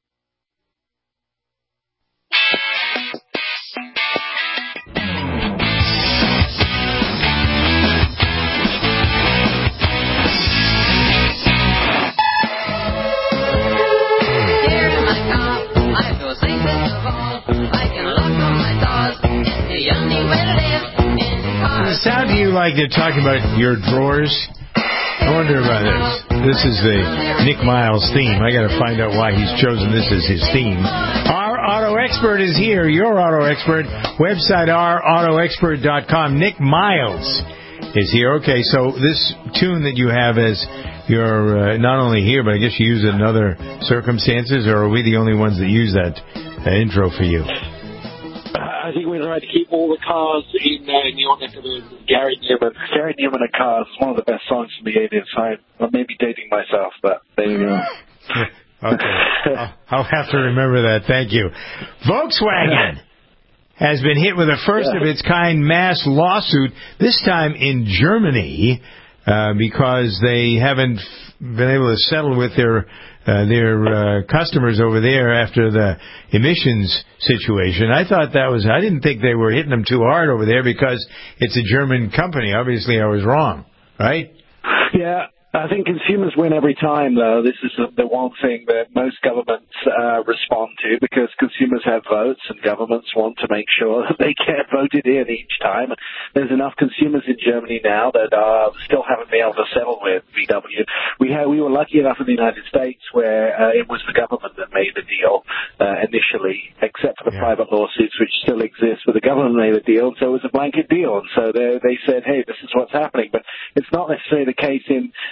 Does it sound to you like they're talking about your drawers? I wonder about this. This is the Nick Miles theme. I got to find out why he's chosen this as his theme. Our auto expert is here. Your auto expert. Website our auto expert dot com. Nick Miles is here. Okay, so this tune that you have as your uh, not only here, but I guess you use it in other circumstances, or are we the only ones that use that uh, intro for you? I think we tried to keep all the cars in, uh, in your neck of the Gary Newman. Gary Newman of Cars is one of the best songs from the eighties. I, I may be dating myself, but there you go. Okay. I'll, I'll have to remember that. Thank you. Volkswagen has been hit with a first of its kind mass lawsuit, this time in Germany, uh, because they haven't been able to settle with their Uh, their uh, customers over there after the emissions situation. I thought that was, I didn't think they were hitting them too hard over there because it's a German company. Obviously, I was wrong, right? Yeah. I think consumers win every time, though. This is the one thing that most governments uh, respond to, because consumers have votes and governments want to make sure that they get voted in each time. There's enough consumers in Germany now that uh, still haven't been able to settle with V W. We had, we were lucky enough in the United States where uh, it was the government that made the deal uh, initially, except for the yeah. private lawsuits, which still exist, but the government made the deal, and so it was a blanket deal. And so they, they said, hey, this is what's happening. But it's not necessarily the case in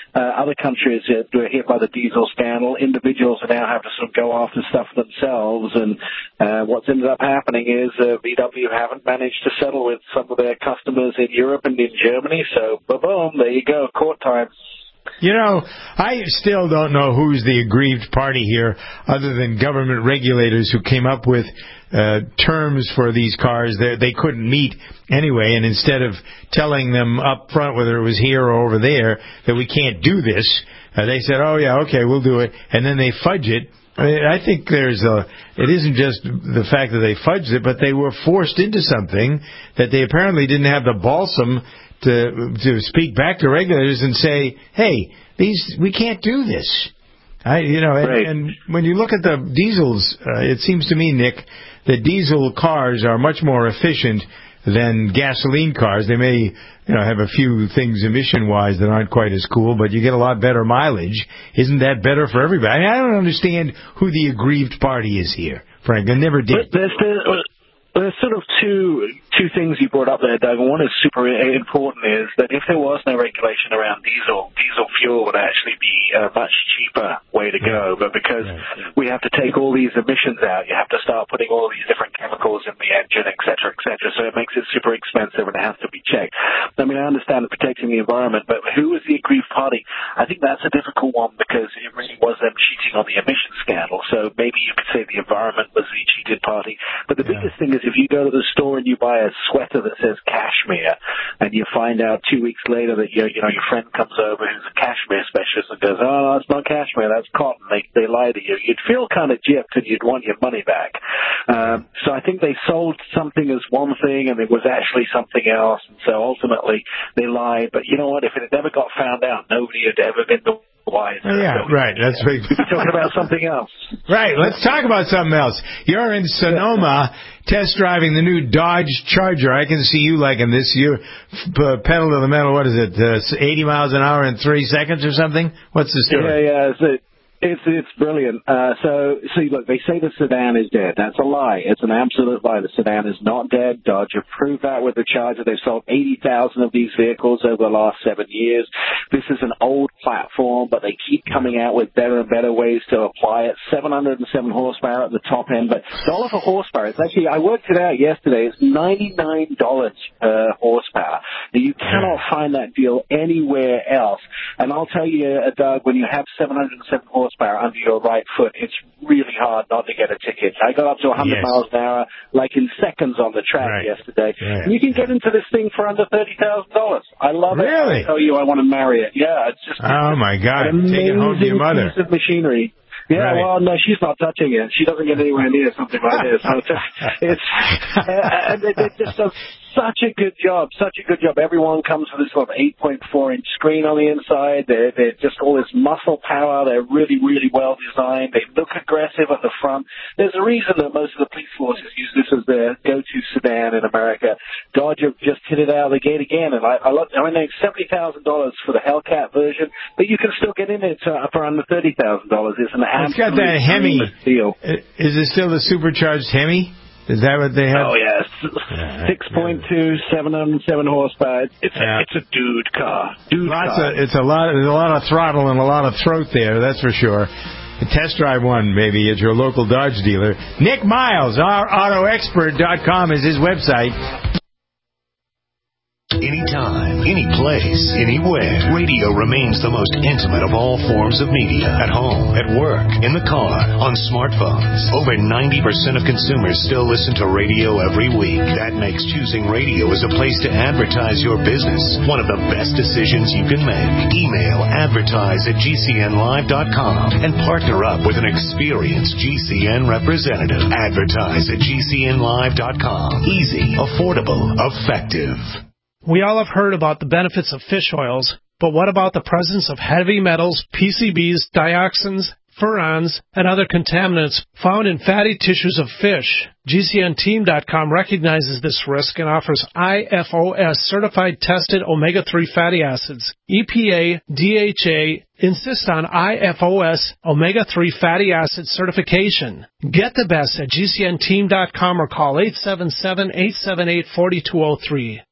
Uh, other countries uh, were hit by the diesel scandal. Individuals are now have to sort of go after stuff themselves. And uh, what's ended up happening is uh, V W haven't managed to settle with some of their customers in Europe and in Germany. So, boom, there you go, court time. You know, I still don't know who's the aggrieved party here other than government regulators who came up with uh, terms for these cars that they couldn't meet anyway, and instead of telling them up front whether it was here or over there that we can't do this, uh, they said, oh, yeah, okay, we'll do it, and then they fudge it. I mean, I think there's a, it isn't just the fact that they fudged it, but they were forced into something that they apparently didn't have the balsam to to speak back to regulators and say, hey, these we can't do this. I, you know, and, right. and when you look at the diesels, uh, it seems to me, Nick, that diesel cars are much more efficient than gasoline cars. They may, you know, have a few things emission-wise that aren't quite as cool, but you get a lot better mileage. Isn't that better for everybody? I mean, I don't understand who the aggrieved party is here, Frank. I never did. But there's the, There's sort of two two things you brought up there, Doug. One is super important is that if there was no regulation around diesel, diesel fuel would actually be a much cheaper way to go. But because we have to take all these emissions out, you have to start putting all these different chemicals in the engine, et cetera, et cetera. So it makes it super expensive and it has to be checked. I mean, I understand protecting the environment, but who was the aggrieved party? I think that's a difficult one because it really was them cheating on the emission scandal. So maybe you could say the environment was the cheated party. But the biggest thing is if you go to the store and you buy a sweater that says cashmere and you find out two weeks later that your, you know, your friend comes over who's a cashmere specialist and goes, oh, no, it's not cashmere, that's cotton, they, they lie to you, you'd feel kind of gypped and you'd want your money back. Um, so I think they sold something as one thing and it was actually something else, and so ultimately they lied. But you know what, if it had never got found out, nobody had ever been the wise. Oh, yeah, right. That's big. We'd be talking about something else. Right. Let's talk about something else. You're in Sonoma test driving the new Dodge Charger. I can see you liking this. You uh, pedal to the metal. What is it? Uh, eighty miles an hour in three seconds or something? What's the story? Yeah, yeah. So It's it's brilliant. Uh, so, see, look, they say the sedan is dead. That's a lie. It's an absolute lie. The sedan is not dead. Dodge have proved that with the Charger. They've sold eighty thousand of these vehicles over the last seven years. This is an old platform, but they keep coming out with better and better ways to apply it. seven hundred seven horsepower at the top end, but dollar for horsepower. It's actually, I worked it out yesterday. It's ninety-nine dollars per horsepower. Now, you cannot find that deal anywhere else. And I'll tell you, uh, Doug, when you have seven hundred seven horsepower, under your right foot, it's really hard not to get a ticket. I got up to one hundred yes. miles an hour, like in seconds on the track right. yesterday. Right. And you can get into this thing for under thirty thousand dollars. I love really? it. I tell you, I want to marry it. Yeah, it's just. Oh my God! Take it home to your mother. Piece of machinery. Yeah, right. well, no, she's not touching it. She doesn't get anywhere near something like this. So it's, it's uh, it, it just does such a good job, such a good job. Everyone comes with this sort of eight point four inch screen on the inside. They're, they're just all this muscle power. They're really, really well designed. They look aggressive at the front. There's a reason that most of the police forces use this as their go-to sedan in America. Dodge have just hit it out of the gate again. And I, I, love, I mean, they're seventy thousand dollars for the Hellcat version, but you can still get in it uh, for under thirty thousand dollars. It's an It's got that Hemi. Deal. Is it still the supercharged Hemi? Is that what they have? Oh, yes. six point two, seven hundred seven horsepower. It's, yeah. a, it's a dude car. Dude Lots car. Of, it's a lot, there's a lot of throttle and a lot of throat there, that's for sure. Test drive one, maybe, at your local Dodge dealer. Nick Miles, our auto expert dot com is his website. Anytime, any place, anywhere. Radio remains the most intimate of all forms of media. At home, at work, in the car, on smartphones. Over ninety percent of consumers still listen to radio every week. That makes choosing radio as a place to advertise your business one of the best decisions you can make. Email advertise at G C N live dot com and partner up with an experienced G C N representative. Advertise at G C N live dot com. Easy, affordable, effective. We all have heard about the benefits of fish oils, but what about the presence of heavy metals, P C Bs, dioxins, furans, and other contaminants found in fatty tissues of fish? G C N team dot com recognizes this risk and offers I F O S certified tested omega three fatty acids. E P A, D H A insist on I F O S omega three fatty acid certification. Get the best at G C N team dot com or call eight seven seven, eight seven eight, four two zero three.